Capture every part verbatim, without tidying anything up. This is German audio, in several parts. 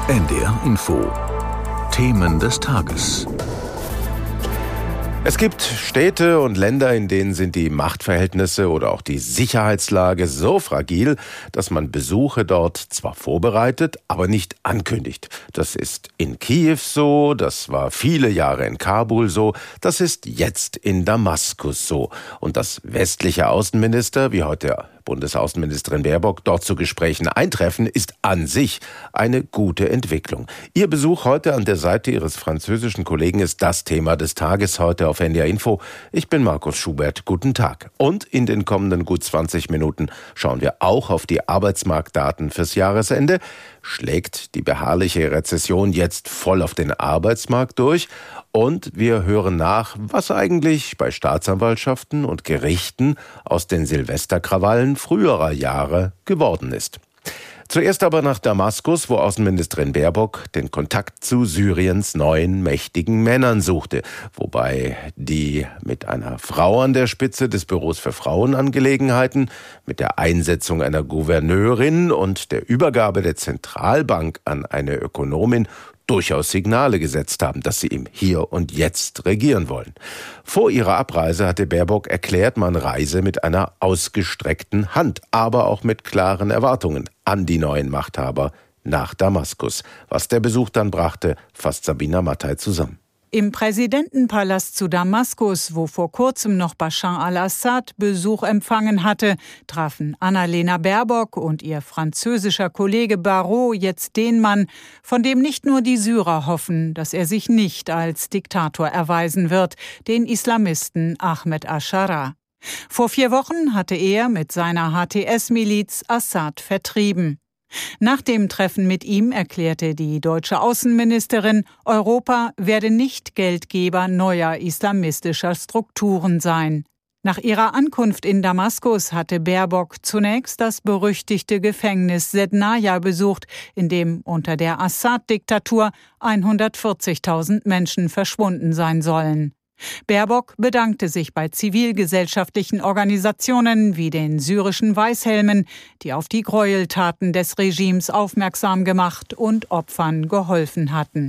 N D R Info. Themen des Tages. Es gibt Städte und Länder, in denen sind die Machtverhältnisse oder auch die Sicherheitslage so fragil, dass man Besuche dort zwar vorbereitet, aber nicht ankündigt. Das ist in Kiew so, das war viele Jahre in Kabul so, das ist jetzt in Damaskus so. Und dass westliche Außenminister, wie heute Bundesaußenministerin Baerbock, dort zu Gesprächen eintreffen, ist an sich eine gute Entwicklung. Ihr Besuch heute an der Seite Ihres französischen Kollegen ist das Thema des Tages heute auf N D R Info. Ich bin Markus Schubert. Guten Tag. Und in den kommenden gut zwanzig Minuten schauen wir auch auf die Arbeitsmarktdaten fürs Jahresende. Schlägt die beharrliche Rezession jetzt voll auf den Arbeitsmarkt durch? Und wir hören nach, was eigentlich bei Staatsanwaltschaften und Gerichten aus den Silvesterkrawallen früherer Jahre geworden ist. Zuerst aber nach Damaskus, wo Außenministerin Baerbock den Kontakt zu Syriens neuen mächtigen Männern suchte. Wobei die mit einer Frau an der Spitze des Büros für Frauenangelegenheiten, mit der Einsetzung einer Gouverneurin und der Übergabe der Zentralbank an eine Ökonomin durchaus Signale gesetzt haben, dass sie im Hier und Jetzt regieren wollen. Vor ihrer Abreise hatte Baerbock erklärt, man reise mit einer ausgestreckten Hand, aber auch mit klaren Erwartungen an die neuen Machthaber nach Damaskus. Was der Besuch dann brachte, fasst Sabina Mattei zusammen. Im Präsidentenpalast zu Damaskus, wo vor kurzem noch Bashar al-Assad Besuch empfangen hatte, trafen Annalena Baerbock und ihr französischer Kollege Barrot jetzt den Mann, von dem nicht nur die Syrer hoffen, dass er sich nicht als Diktator erweisen wird, den Islamisten Ahmed Aschara. Vor vier Wochen hatte er mit seiner H T S-Miliz Assad vertrieben. Nach dem Treffen mit ihm erklärte die deutsche Außenministerin, Europa werde nicht Geldgeber neuer islamistischer Strukturen sein. Nach ihrer Ankunft in Damaskus hatte Baerbock zunächst das berüchtigte Gefängnis Sednaya besucht, in dem unter der Assad-Diktatur hundertvierzigtausend Menschen verschwunden sein sollen. Baerbock bedankte sich bei zivilgesellschaftlichen Organisationen wie den syrischen Weißhelmen, die auf die Gräueltaten des Regimes aufmerksam gemacht und Opfern geholfen hatten.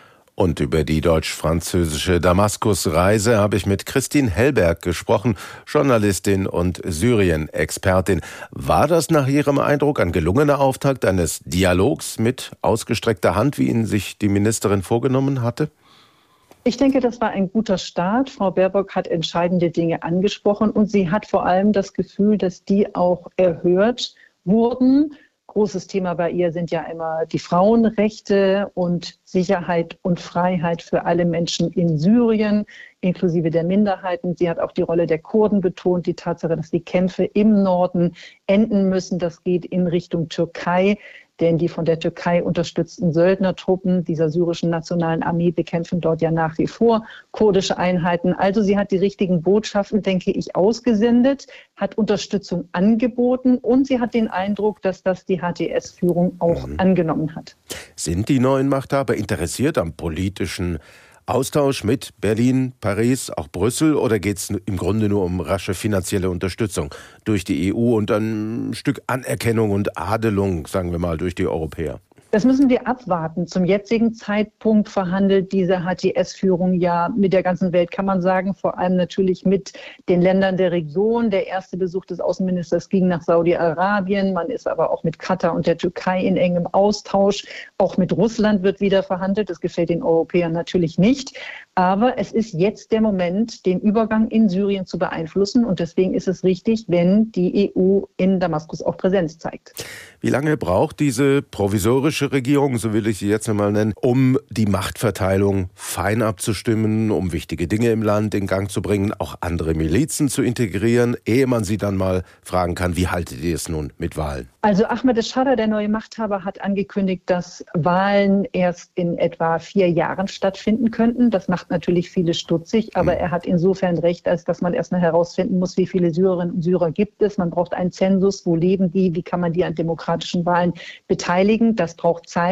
Und über die deutsch-französische Damaskus-Reise habe ich mit Christine Hellberg gesprochen, Journalistin und Syrien-Expertin. War das nach Ihrem Eindruck ein gelungener Auftakt eines Dialogs mit ausgestreckter Hand, wie ihn sich die Ministerin vorgenommen hatte? Ich denke, das war ein guter Start. Frau Baerbock hat entscheidende Dinge angesprochen und sie hat vor allem das Gefühl, dass die auch erhört wurden. Großes Thema bei ihr sind ja immer die Frauenrechte und Sicherheit und Freiheit für alle Menschen in Syrien, inklusive der Minderheiten. Sie hat auch die Rolle der Kurden betont, die Tatsache, dass die Kämpfe im Norden enden müssen. Das geht in Richtung Türkei. Denn die von der Türkei unterstützten Söldnertruppen dieser syrischen nationalen Armee bekämpfen dort ja nach wie vor kurdische Einheiten. Also sie hat die richtigen Botschaften, denke ich, ausgesendet, hat Unterstützung angeboten und sie hat den Eindruck, dass das die H T S-Führung auch mhm. angenommen hat. Sind die neuen Machthaber interessiert am politischen Austausch mit Berlin, Paris, auch Brüssel, oder geht es im Grunde nur um rasche finanzielle Unterstützung durch die E U und ein Stück Anerkennung und Adelung, sagen wir mal, durch die Europäer? Das müssen wir abwarten. Zum jetzigen Zeitpunkt verhandelt diese H T S-Führung ja mit der ganzen Welt, kann man sagen, vor allem natürlich mit den Ländern der Region. Der erste Besuch des Außenministers ging nach Saudi-Arabien. Man ist aber auch mit Katar und der Türkei in engem Austausch. Auch mit Russland wird wieder verhandelt. Das gefällt den Europäern natürlich nicht. Aber es ist jetzt der Moment, den Übergang in Syrien zu beeinflussen. Und deswegen ist es richtig, wenn die E U in Damaskus auch Präsenz zeigt. Wie lange braucht diese provisorische Regierung, so will ich sie jetzt einmal nennen, um die Machtverteilung fein abzustimmen, um wichtige Dinge im Land in Gang zu bringen, auch andere Milizen zu integrieren, ehe man sie dann mal fragen kann, wie haltet ihr es nun mit Wahlen? Also Ahmed Aschara, der neue Machthaber, hat angekündigt, dass Wahlen erst in etwa vier Jahren stattfinden könnten. Das macht natürlich viele stutzig, aber mhm. er hat insofern recht, als dass man erstmal herausfinden muss, wie viele Syrerinnen und Syrer gibt es. Man braucht einen Zensus, wo leben die, wie kann man die an demokratischen Wahlen beteiligen. Das braucht Zeit.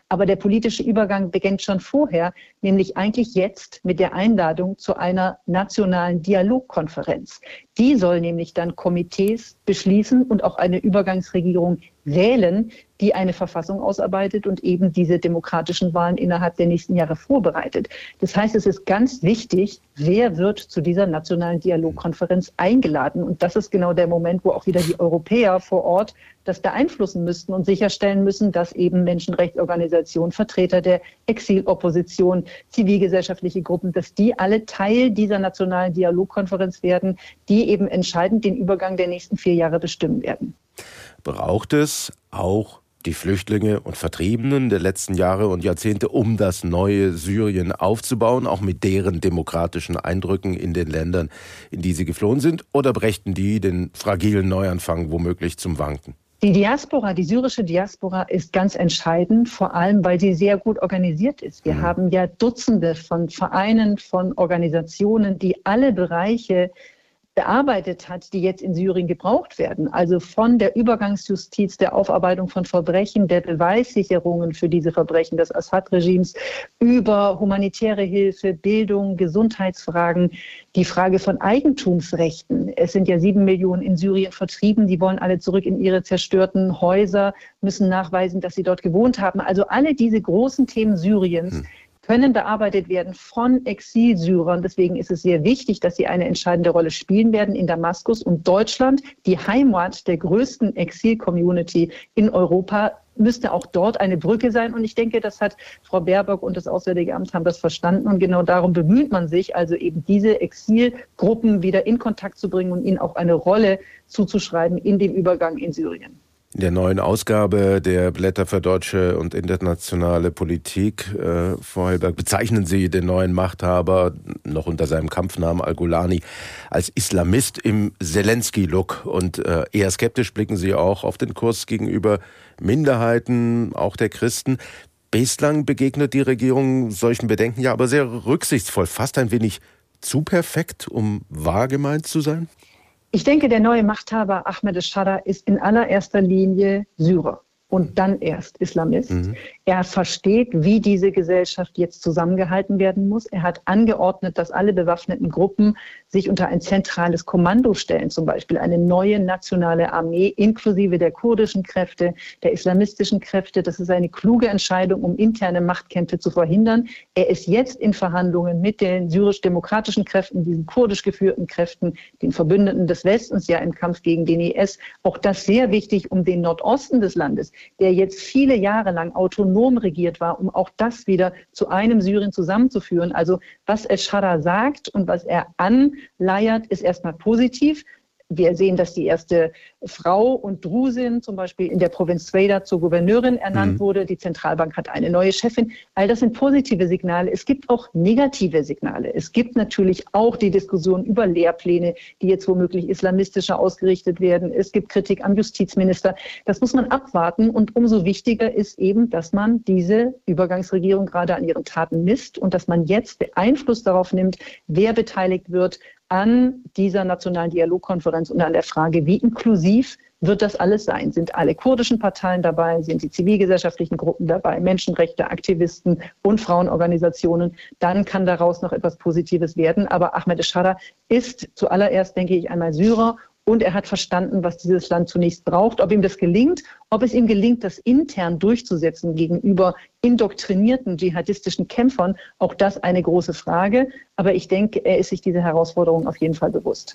Aber der politische Übergang beginnt schon vorher, nämlich eigentlich jetzt mit der Einladung zu einer nationalen Dialogkonferenz. Die soll nämlich dann Komitees beschließen und auch eine Übergangsregierung wählen, die eine Verfassung ausarbeitet und eben diese demokratischen Wahlen innerhalb der nächsten Jahre vorbereitet. Das heißt, es ist ganz wichtig, wer wird zu dieser nationalen Dialogkonferenz eingeladen. Und das ist genau der Moment, wo auch wieder die Europäer vor Ort das beeinflussen müssten und sicherstellen müssen, dass eben Menschenrechtsorganisationen, Vertreter der Exilopposition, zivilgesellschaftliche Gruppen, dass die alle Teil dieser nationalen Dialogkonferenz werden, die eben entscheidend den Übergang der nächsten vier Jahre bestimmen werden. Braucht es auch die Flüchtlinge und Vertriebenen der letzten Jahre und Jahrzehnte, um das neue Syrien aufzubauen, auch mit deren demokratischen Eindrücken in den Ländern, in die sie geflohen sind? Oder brächten die den fragilen Neuanfang womöglich zum Wanken? Die Diaspora, die syrische Diaspora ist ganz entscheidend, vor allem, weil sie sehr gut organisiert ist. Wir mhm. haben ja Dutzende von Vereinen, von Organisationen, die alle Bereiche bearbeitet hat, die jetzt in Syrien gebraucht werden. Also von der Übergangsjustiz, der Aufarbeitung von Verbrechen, der Beweissicherungen für diese Verbrechen des Assad-Regimes, über humanitäre Hilfe, Bildung, Gesundheitsfragen, die Frage von Eigentumsrechten. Es sind ja sieben Millionen in Syrien vertrieben, die wollen alle zurück in ihre zerstörten Häuser, müssen nachweisen, dass sie dort gewohnt haben. Also alle diese großen Themen Syriens, hm. können bearbeitet werden von Exilsyrern. Deswegen ist es sehr wichtig, dass sie eine entscheidende Rolle spielen werden in Damaskus. Und Deutschland, die Heimat der größten Exil-Community in Europa, müsste auch dort eine Brücke sein. Und ich denke, das hat Frau Baerbock und das Auswärtige Amt haben das verstanden. Und genau darum bemüht man sich, also eben diese Exilgruppen wieder in Kontakt zu bringen und ihnen auch eine Rolle zuzuschreiben in dem Übergang in Syrien. In der neuen Ausgabe der Blätter für deutsche und internationale Politik, äh, Frau Hellberg, bezeichnen Sie den neuen Machthaber, noch unter seinem Kampfnamen Al-Golani, als Islamist im Zelensky-Look. Und äh, eher skeptisch blicken Sie auch auf den Kurs gegenüber Minderheiten, auch der Christen. Bislang begegnet die Regierung solchen Bedenken ja aber sehr rücksichtsvoll, fast ein wenig zu perfekt, um wahr gemeint zu sein? Ich denke, der neue Machthaber Ahmadinejad ist in allererster Linie Syrer und dann erst Islamist. Mhm. Er versteht, wie diese Gesellschaft jetzt zusammengehalten werden muss. Er hat angeordnet, dass alle bewaffneten Gruppen sich unter ein zentrales Kommando stellen, zum Beispiel eine neue nationale Armee inklusive der kurdischen Kräfte, der islamistischen Kräfte. Das ist eine kluge Entscheidung, um interne Machtkämpfe zu verhindern. Er ist jetzt in Verhandlungen mit den syrisch-demokratischen Kräften, diesen kurdisch geführten Kräften, den Verbündeten des Westens, ja im Kampf gegen den I S. Auch das sehr wichtig, um den Nordosten des Landes, der jetzt viele Jahre lang autonom regiert war, um auch das wieder zu einem Syrien zusammenzuführen. Also was El-Shara sagt und was er anleiert, ist erstmal positiv. Wir sehen, dass die erste Frau und Drusin zum Beispiel in der Provinz Sveida zur Gouverneurin ernannt mhm. wurde. Die Zentralbank hat eine neue Chefin. All das sind positive Signale. Es gibt auch negative Signale. Es gibt natürlich auch die Diskussion über Lehrpläne, die jetzt womöglich islamistischer ausgerichtet werden. Es gibt Kritik am Justizminister. Das muss man abwarten. Und umso wichtiger ist eben, dass man diese Übergangsregierung gerade an ihren Taten misst und dass man jetzt Einfluss darauf nimmt, wer beteiligt wird an dieser nationalen Dialogkonferenz und an der Frage, wie inklusiv wird das alles sein? Sind alle kurdischen Parteien dabei? Sind die zivilgesellschaftlichen Gruppen dabei? Menschenrechte, Aktivisten und Frauenorganisationen? Dann kann daraus noch etwas Positives werden. Aber Ahmadinejad ist zuallererst, denke ich, einmal Syrer. Und er hat verstanden, was dieses Land zunächst braucht. Ob ihm das gelingt, ob es ihm gelingt, das intern durchzusetzen gegenüber indoktrinierten dschihadistischen Kämpfern, auch das eine große Frage. Aber ich denke, er ist sich dieser Herausforderung auf jeden Fall bewusst.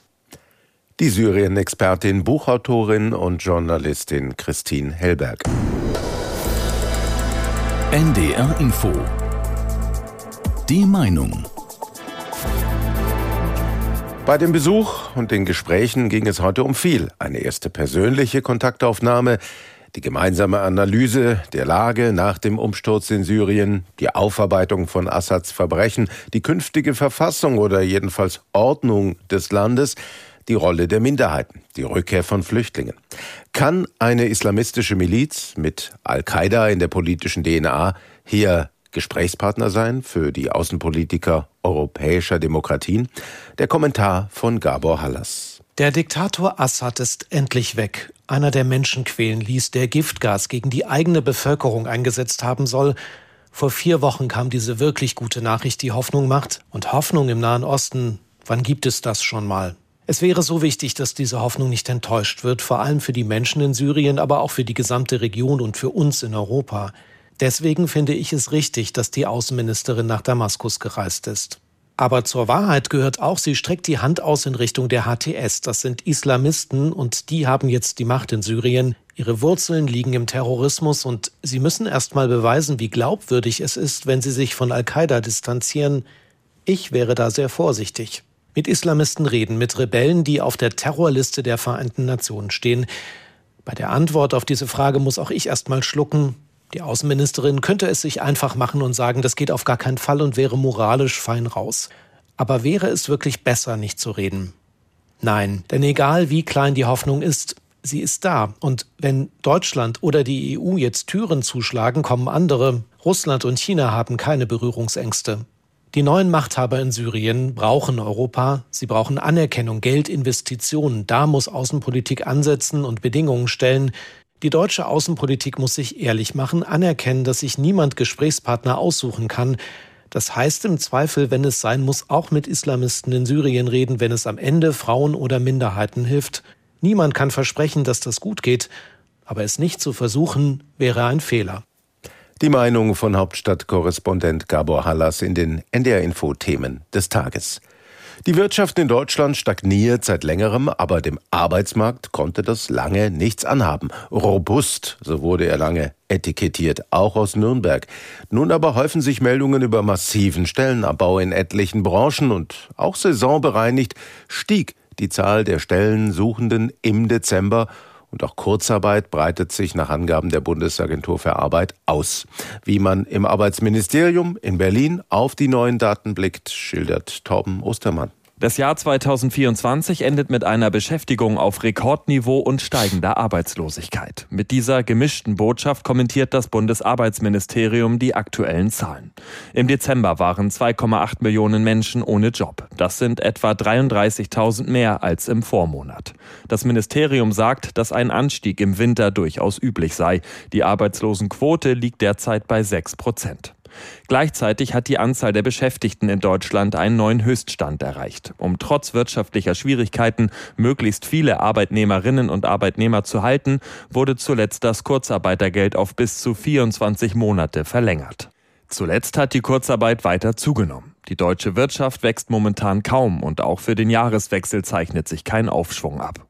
Die Syrien-Expertin, Buchautorin und Journalistin Christine Hellberg. N D R Info. Die Meinung. Bei dem Besuch und den Gesprächen ging es heute um viel. Eine erste persönliche Kontaktaufnahme, die gemeinsame Analyse der Lage nach dem Umsturz in Syrien, die Aufarbeitung von Assads Verbrechen, die künftige Verfassung oder jedenfalls Ordnung des Landes, die Rolle der Minderheiten, die Rückkehr von Flüchtlingen. Kann eine islamistische Miliz mit Al-Qaida in der politischen D N A hier Gesprächspartner sein für die Außenpolitiker europäischer Demokratien? Der Kommentar von Gabor Hallas. Der Diktator Assad ist endlich weg. einer, der Menschen quälen ließ, der Giftgas gegen die eigene Bevölkerung eingesetzt haben soll. Vor vier Wochen kam diese wirklich gute Nachricht, die Hoffnung macht. Und Hoffnung im Nahen Osten, wann gibt es das schon mal? Es wäre so wichtig, dass diese Hoffnung nicht enttäuscht wird, vor allem für die Menschen in Syrien, aber auch für die gesamte Region und für uns in Europa. Deswegen finde ich es richtig, dass die Außenministerin nach Damaskus gereist ist. Aber zur Wahrheit gehört auch, sie streckt die Hand aus in Richtung der H T S. Das sind Islamisten und die haben jetzt die Macht in Syrien. Ihre Wurzeln liegen im Terrorismus und sie müssen erst mal beweisen, wie glaubwürdig es ist, wenn sie sich von Al-Qaida distanzieren. Ich wäre da sehr vorsichtig. Mit Islamisten reden, mit Rebellen, die auf der Terrorliste der Vereinten Nationen stehen. Bei der Antwort auf diese Frage muss auch ich erst mal schlucken. Die Außenministerin könnte es sich einfach machen und sagen, das geht auf gar keinen Fall und wäre moralisch fein raus. Aber wäre es wirklich besser, nicht zu reden? Nein, denn egal wie klein die Hoffnung ist, sie ist da. Und wenn Deutschland oder die E U jetzt Türen zuschlagen, kommen andere. Russland und China haben keine Berührungsängste. Die neuen Machthaber in Syrien brauchen Europa. Sie brauchen Anerkennung, Geld, Investitionen. Da muss Außenpolitik ansetzen und Bedingungen stellen. Die deutsche Außenpolitik muss sich ehrlich machen, anerkennen, dass sich niemand Gesprächspartner aussuchen kann. Das heißt im Zweifel, wenn es sein muss, auch mit Islamisten in Syrien reden, wenn es am Ende Frauen oder Minderheiten hilft. Niemand kann versprechen, dass das gut geht, aber es nicht zu versuchen, wäre ein Fehler. Die Meinung von Hauptstadtkorrespondent Gabor Hallas in den N D R-Info-Themen des Tages. Die Wirtschaft in Deutschland stagniert seit längerem, aber dem Arbeitsmarkt konnte das lange nichts anhaben. Robust, so wurde er lange etikettiert, auch aus Nürnberg. Nun aber häufen sich Meldungen über massiven Stellenabbau in etlichen Branchen und auch saisonbereinigt stieg die Zahl der Stellensuchenden im Dezember. Und auch Kurzarbeit breitet sich nach Angaben der Bundesagentur für Arbeit aus. Wie man im Arbeitsministerium in Berlin auf die neuen Daten blickt, schildert Torben Ostermann. Das Jahr zweitausendvierundzwanzig endet mit einer Beschäftigung auf Rekordniveau und steigender Arbeitslosigkeit. Mit dieser gemischten Botschaft kommentiert das Bundesarbeitsministerium die aktuellen Zahlen. Im Dezember waren zwei Komma acht Millionen Menschen ohne Job. Das sind etwa dreiunddreißigtausend mehr als im Vormonat. Das Ministerium sagt, dass ein Anstieg im Winter durchaus üblich sei. Die Arbeitslosenquote liegt derzeit bei sechs Prozent. Gleichzeitig hat die Anzahl der Beschäftigten in Deutschland einen neuen Höchststand erreicht. Um trotz wirtschaftlicher Schwierigkeiten möglichst viele Arbeitnehmerinnen und Arbeitnehmer zu halten, wurde zuletzt das Kurzarbeitergeld auf bis zu vierundzwanzig Monate verlängert. Zuletzt hat die Kurzarbeit weiter zugenommen. Die deutsche Wirtschaft wächst momentan kaum und auch für den Jahreswechsel zeichnet sich kein Aufschwung ab.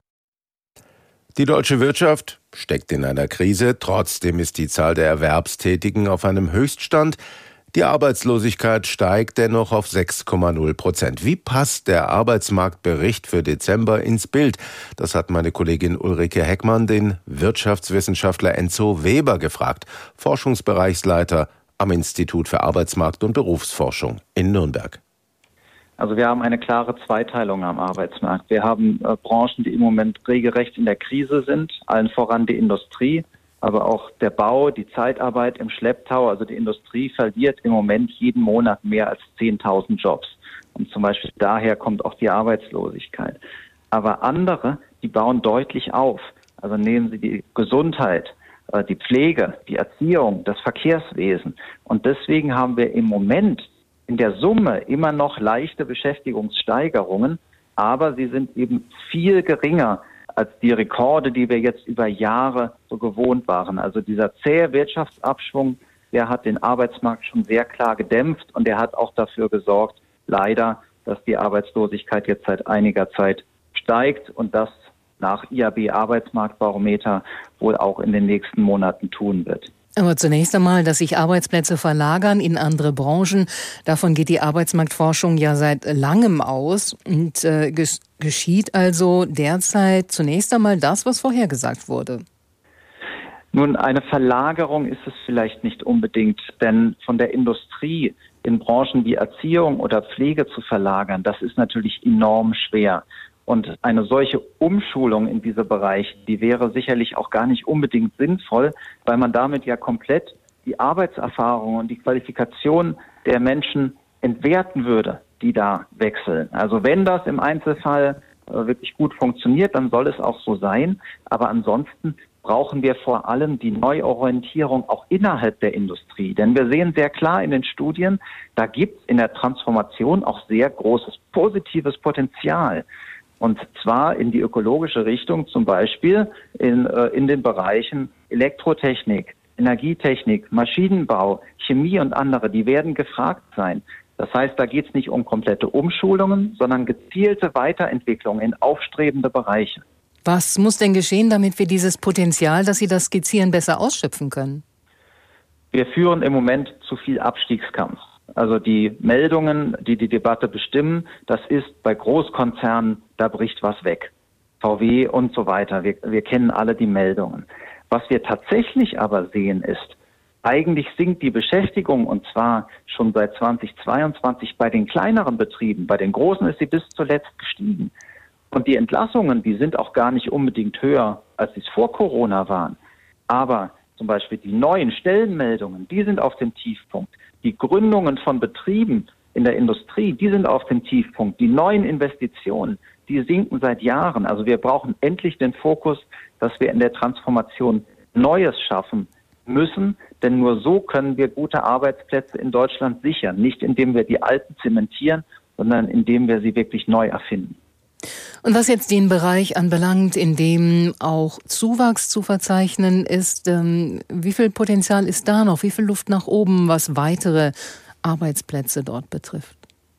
Die deutsche Wirtschaft steckt in einer Krise, trotzdem ist die Zahl der Erwerbstätigen auf einem Höchststand. Die Arbeitslosigkeit steigt dennoch auf sechs Komma null Prozent. Wie passt der Arbeitsmarktbericht für Dezember ins Bild? Das hat meine Kollegin Ulrike Heckmann den Wirtschaftswissenschaftler Enzo Weber gefragt, Forschungsbereichsleiter am Institut für Arbeitsmarkt- und Berufsforschung in Nürnberg. Also wir haben eine klare Zweiteilung am Arbeitsmarkt. Wir haben äh, Branchen, die im Moment regelrecht in der Krise sind, allen voran die Industrie, aber auch der Bau, die Zeitarbeit im Schlepptau. Also die Industrie verliert im Moment jeden Monat mehr als zehntausend Jobs. Und zum Beispiel daher kommt auch die Arbeitslosigkeit. Aber andere, die bauen deutlich auf. Also nehmen Sie die Gesundheit, äh, die Pflege, die Erziehung, das Verkehrswesen. Und deswegen haben wir im Moment in der Summe immer noch leichte Beschäftigungssteigerungen, aber sie sind eben viel geringer als die Rekorde, die wir jetzt über Jahre so gewohnt waren. Also dieser zähe Wirtschaftsabschwung, der hat den Arbeitsmarkt schon sehr klar gedämpft und der hat auch dafür gesorgt, leider, dass die Arbeitslosigkeit jetzt seit einiger Zeit steigt und das nach I A B Arbeitsmarktbarometer wohl auch in den nächsten Monaten tun wird. Aber zunächst einmal, dass sich Arbeitsplätze verlagern in andere Branchen. Davon geht die Arbeitsmarktforschung ja seit langem aus. Und äh, ges- geschieht also derzeit zunächst einmal das, was vorhergesagt wurde. Nun, eine Verlagerung ist es vielleicht nicht unbedingt, denn von der Industrie in Branchen wie Erziehung oder Pflege zu verlagern, das ist natürlich enorm schwer. Und eine solche Umschulung in diese Bereiche, die wäre sicherlich auch gar nicht unbedingt sinnvoll, weil man damit ja komplett die Arbeitserfahrung und die Qualifikation der Menschen entwerten würde, die da wechseln. Also wenn das im Einzelfall äh, wirklich gut funktioniert, dann soll es auch so sein. Aber ansonsten brauchen wir vor allem die Neuorientierung auch innerhalb der Industrie. Denn wir sehen sehr klar in den Studien, da gibt es in der Transformation auch sehr großes positives Potenzial. Und zwar in die ökologische Richtung, zum Beispiel in, äh, in den Bereichen Elektrotechnik, Energietechnik, Maschinenbau, Chemie und andere, die werden gefragt sein. Das heißt, da geht es nicht um komplette Umschulungen, sondern gezielte Weiterentwicklung in aufstrebende Bereiche. Was muss denn geschehen, damit wir dieses Potenzial, das Sie da skizzieren, besser ausschöpfen können? Wir führen im Moment zu viel Abstiegskampf. Also die Meldungen, die die Debatte bestimmen, das ist bei Großkonzernen, da bricht was weg. V W und so weiter. Wir, wir kennen alle die Meldungen. Was wir tatsächlich aber sehen ist, eigentlich sinkt die Beschäftigung und zwar schon seit zweitausendzweiundzwanzig bei den kleineren Betrieben. Bei den großen ist sie bis zuletzt gestiegen. Und die Entlassungen, die sind auch gar nicht unbedingt höher, als sie es vor Corona waren. Aber zum Beispiel die neuen Stellenmeldungen, die sind auf dem Tiefpunkt. Die Gründungen von Betrieben in der Industrie, die sind auf dem Tiefpunkt. Die neuen Investitionen, die sinken seit Jahren. Also wir brauchen endlich den Fokus, dass wir in der Transformation Neues schaffen müssen. Denn nur so können wir gute Arbeitsplätze in Deutschland sichern. Nicht indem wir die alten zementieren, sondern indem wir sie wirklich neu erfinden. Und was jetzt den Bereich anbelangt, in dem auch Zuwachs zu verzeichnen ist, ähm, wie viel Potenzial ist da noch? Wie viel Luft nach oben, was weitere Arbeitsplätze dort betrifft?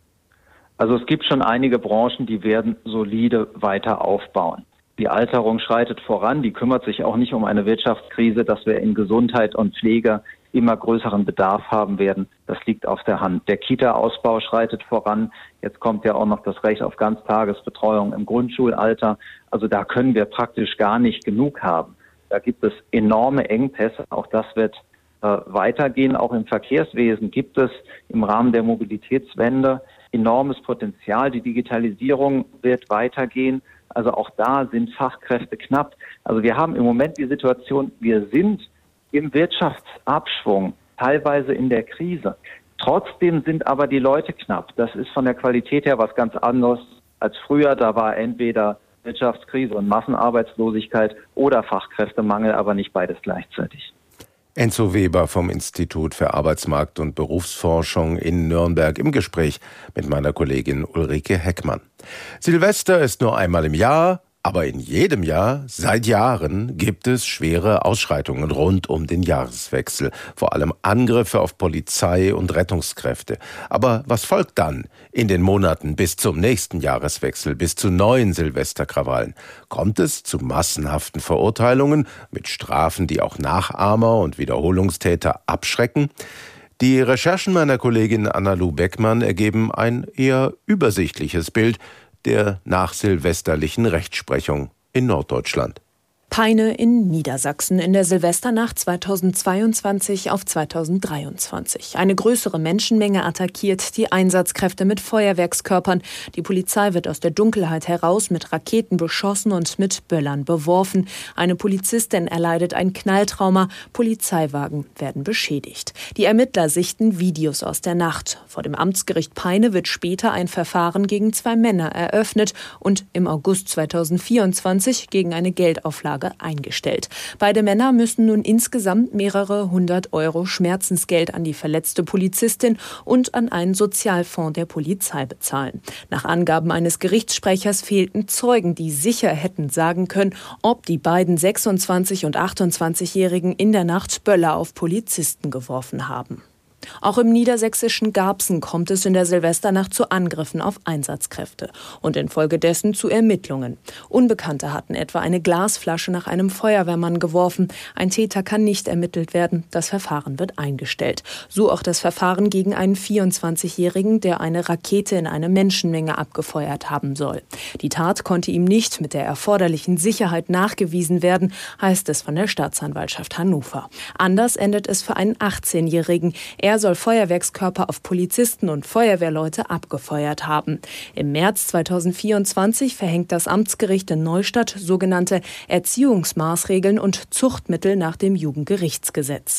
Also es gibt schon einige Branchen, die werden solide weiter aufbauen. Die Alterung schreitet voran, die kümmert sich auch nicht um eine Wirtschaftskrise, dass wir in Gesundheit und Pflege immer größeren Bedarf haben werden. Das liegt auf der Hand. Der Kita-Ausbau schreitet voran. Jetzt kommt ja auch noch das Recht auf Ganztagesbetreuung im Grundschulalter. Also da können wir praktisch gar nicht genug haben. Da gibt es enorme Engpässe. Auch das wird äh, weitergehen. Auch im Verkehrswesen gibt es im Rahmen der Mobilitätswende enormes Potenzial. Die Digitalisierung wird weitergehen. Also auch da sind Fachkräfte knapp. Also wir haben im Moment die Situation, wir sind im Wirtschaftsabschwung, teilweise in der Krise. Trotzdem sind aber die Leute knapp. Das ist von der Qualität her was ganz anderes als früher. Da war entweder Wirtschaftskrise und Massenarbeitslosigkeit oder Fachkräftemangel, aber nicht beides gleichzeitig. Enzo Weber vom Institut für Arbeitsmarkt- und Berufsforschung in Nürnberg im Gespräch mit meiner Kollegin Ulrike Heckmann. Silvester ist nur einmal im Jahr, aber in jedem Jahr, seit Jahren, gibt es schwere Ausschreitungen rund um den Jahreswechsel. Vor allem Angriffe auf Polizei und Rettungskräfte. Aber was folgt dann in den Monaten bis zum nächsten Jahreswechsel, bis zu neuen Silvesterkrawallen? Kommt es zu massenhaften Verurteilungen mit Strafen, die auch Nachahmer und Wiederholungstäter abschrecken? Die Recherchen meiner Kollegin Anna-Lu Beckmann ergeben ein eher übersichtliches Bild der nachsilvesterlichen Rechtsprechung in Norddeutschland. Peine in Niedersachsen in der Silvesternacht zweitausendzweiundzwanzig auf zweitausenddreiundzwanzig. Eine größere Menschenmenge attackiert die Einsatzkräfte mit Feuerwerkskörpern. Die Polizei wird aus der Dunkelheit heraus mit Raketen beschossen und mit Böllern beworfen. Eine Polizistin erleidet ein Knalltrauma. Polizeiwagen werden beschädigt. Die Ermittler sichten Videos aus der Nacht. Vor dem Amtsgericht Peine wird später ein Verfahren gegen zwei Männer eröffnet und im August zweitausendvierundzwanzig gegen eine Geldauflage eingestellt. Beide Männer müssen nun insgesamt mehrere hundert Euro Schmerzensgeld an die verletzte Polizistin und an einen Sozialfonds der Polizei bezahlen. Nach Angaben eines Gerichtssprechers fehlten Zeugen, die sicher hätten sagen können, ob die beiden sechsundzwanzig- und achtundzwanzigjährigen in der Nacht Böller auf Polizisten geworfen haben. Auch im niedersächsischen Garbsen kommt es in der Silvesternacht zu Angriffen auf Einsatzkräfte und infolgedessen zu Ermittlungen. Unbekannte hatten etwa eine Glasflasche nach einem Feuerwehrmann geworfen. Ein Täter kann nicht ermittelt werden. Das Verfahren wird eingestellt. So auch das Verfahren gegen einen vierundzwanzigjährigen, der eine Rakete in eine Menschenmenge abgefeuert haben soll. Die Tat konnte ihm nicht mit der erforderlichen Sicherheit nachgewiesen werden, heißt es von der Staatsanwaltschaft Hannover. Anders endet es für einen achtzehnjährigen. Er soll Feuerwerkskörper auf Polizisten und Feuerwehrleute abgefeuert haben. Im März zweitausendvierundzwanzig verhängt das Amtsgericht in Neustadt sogenannte Erziehungsmaßregeln und Zuchtmittel nach dem Jugendgerichtsgesetz.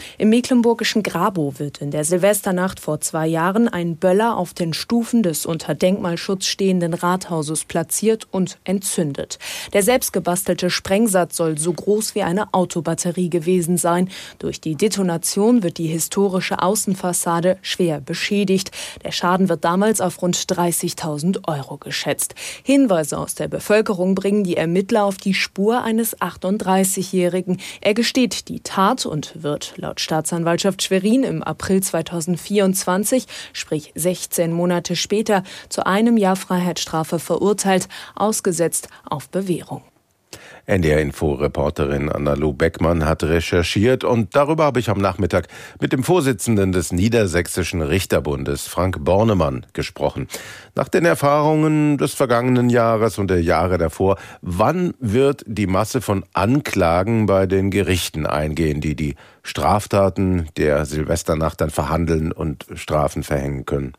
Im mecklenburgischen Grabow wird in der Silvesternacht vor zwei Jahren ein Böller auf den Stufen des unter Denkmalschutz stehenden Rathauses platziert und entzündet. Der selbstgebastelte Sprengsatz soll so groß wie eine Autobatterie gewesen sein. Durch die Detonation wird die historische Außenfassade schwer beschädigt. Der Schaden wird damals auf rund dreißigtausend Euro geschätzt. Hinweise aus der Bevölkerung bringen die Ermittler auf die Spur eines achtunddreißigjährigen. Er gesteht die Tat und wird laut Staatsanwaltschaft Schwerin im April zweitausendvierundzwanzig, sprich sechzehn Monate später, zu einem Jahr Freiheitsstrafe verurteilt, ausgesetzt auf Bewährung. N D R-Info-Reporterin Anna-Lu Beckmann hat recherchiert und darüber habe ich am Nachmittag mit dem Vorsitzenden des Niedersächsischen Richterbundes, Frank Bornemann, gesprochen. Nach den Erfahrungen des vergangenen Jahres und der Jahre davor, wann wird die Masse von Anklagen bei den Gerichten eingehen, die die Straftaten der Silvesternacht dann verhandeln und Strafen verhängen können?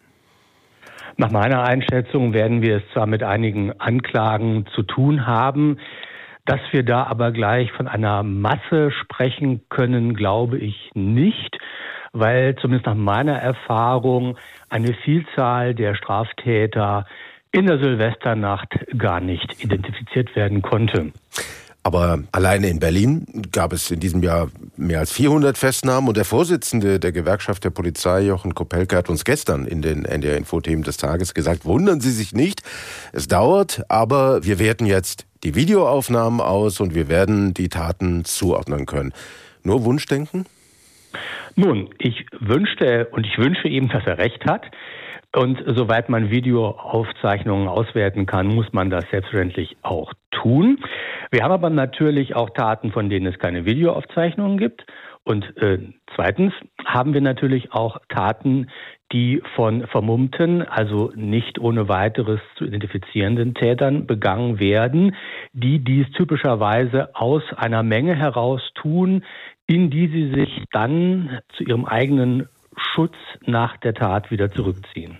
Nach meiner Einschätzung werden wir es zwar mit einigen Anklagen zu tun haben, dass wir da aber gleich von einer Masse sprechen können, glaube ich nicht, weil zumindest nach meiner Erfahrung eine Vielzahl der Straftäter in der Silvesternacht gar nicht identifiziert werden konnte. Aber alleine in Berlin gab es in diesem Jahr mehr als vierhundert Festnahmen und der Vorsitzende der Gewerkschaft der Polizei, Jochen Kopelke, hat uns gestern in den N D R-Info-Themen des Tages gesagt, wundern Sie sich nicht, es dauert, aber wir werten jetzt die Videoaufnahmen aus und wir werden die Taten zuordnen können. Nur Wunschdenken? Nun, ich wünschte und ich wünsche ihm, dass er recht hat. Und soweit man Videoaufzeichnungen auswerten kann, muss man das selbstverständlich auch tun. Wir haben aber natürlich auch Taten, von denen es keine Videoaufzeichnungen gibt. Und äh, zweitens haben wir natürlich auch Taten, die von vermummten, also nicht ohne weiteres zu identifizierenden Tätern begangen werden, die dies typischerweise aus einer Menge heraus tun, in die sie sich dann zu ihrem eigenen Schutz nach der Tat wieder zurückziehen.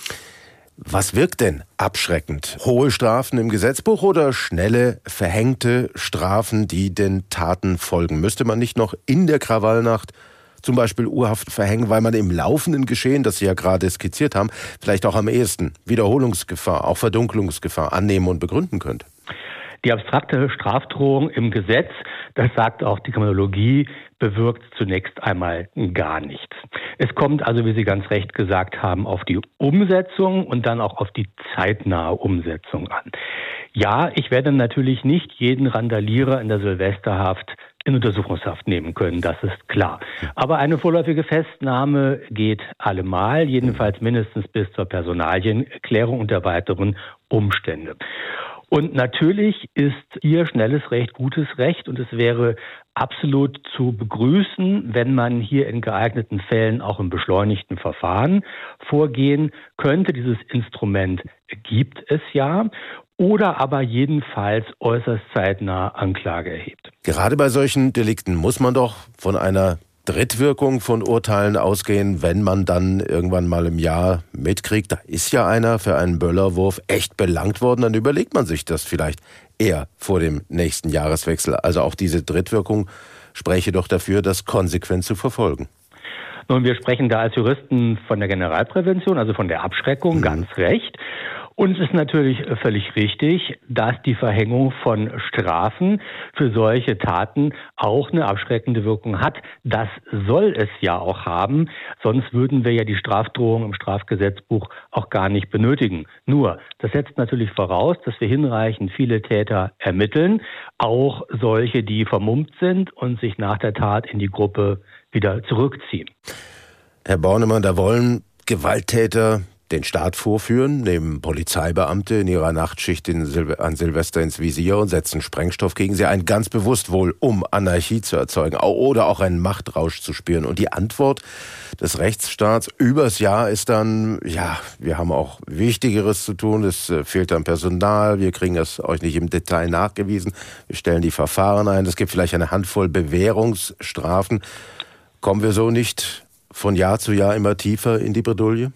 Was wirkt denn abschreckend? Hohe Strafen im Gesetzbuch oder schnelle, verhängte Strafen, die den Taten folgen? Müsste man nicht noch in der Krawallnacht zum Beispiel Urhaft verhängen, weil man im laufenden Geschehen, das Sie ja gerade skizziert haben, vielleicht auch am ehesten Wiederholungsgefahr, auch Verdunkelungsgefahr annehmen und begründen könnte? Die abstrakte Strafdrohung im Gesetz, das sagt auch die Kriminologie, bewirkt zunächst einmal gar nichts. Es kommt also, wie Sie ganz recht gesagt haben, auf die Umsetzung und dann auch auf die zeitnahe Umsetzung an. Ja, ich werde natürlich nicht jeden Randalierer in der Silvesterhaft in Untersuchungshaft nehmen können, das ist klar. Aber eine vorläufige Festnahme geht allemal, jedenfalls mindestens bis zur Personalienklärung und der weiteren Umstände. Und natürlich ist hier schnelles Recht gutes Recht und es wäre absolut zu begrüßen, wenn man hier in geeigneten Fällen auch im beschleunigten Verfahren vorgehen könnte. Dieses Instrument gibt es ja. Oder aber jedenfalls äußerst zeitnah Anklage erhebt. Gerade bei solchen Delikten muss man doch von einer Drittwirkung von Urteilen ausgehen, wenn man dann irgendwann mal im Jahr mitkriegt, da ist ja einer für einen Böllerwurf echt belangt worden, dann überlegt man sich das vielleicht eher vor dem nächsten Jahreswechsel. Also auch diese Drittwirkung spräche doch dafür, das konsequent zu verfolgen. Nun, wir sprechen da als Juristen von der Generalprävention, also von der Abschreckung, mhm. ganz recht. Und es ist natürlich völlig richtig, dass die Verhängung von Strafen für solche Taten auch eine abschreckende Wirkung hat. Das soll es ja auch haben, sonst würden wir ja die Strafdrohung im Strafgesetzbuch auch gar nicht benötigen. Nur, das setzt natürlich voraus, dass wir hinreichend viele Täter ermitteln, auch solche, die vermummt sind und sich nach der Tat in die Gruppe wieder zurückziehen. Herr Bornemann, da wollen Gewalttäter den Staat vorführen, nehmen Polizeibeamte in ihrer Nachtschicht in Silve- an Silvester ins Visier und setzen Sprengstoff gegen sie ein, ganz bewusst wohl, um Anarchie zu erzeugen oder auch einen Machtrausch zu spüren. Und die Antwort des Rechtsstaats übers Jahr ist dann, ja, wir haben auch Wichtigeres zu tun, es fehlt an Personal, wir kriegen es euch nicht im Detail nachgewiesen, wir stellen die Verfahren ein, es gibt vielleicht eine Handvoll Bewährungsstrafen. Kommen wir so nicht von Jahr zu Jahr immer tiefer in die Bredouille?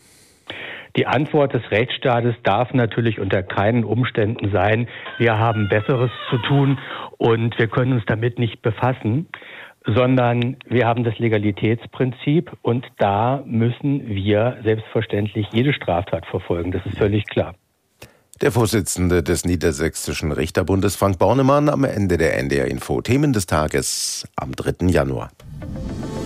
Die Antwort des Rechtsstaates darf natürlich unter keinen Umständen sein, wir haben Besseres zu tun und wir können uns damit nicht befassen, sondern wir haben das Legalitätsprinzip und da müssen wir selbstverständlich jede Straftat verfolgen. Das ist völlig klar. Der Vorsitzende des Niedersächsischen Richterbundes, Frank Bornemann, am Ende der N D R Info. Themen des Tages am dritten Januar.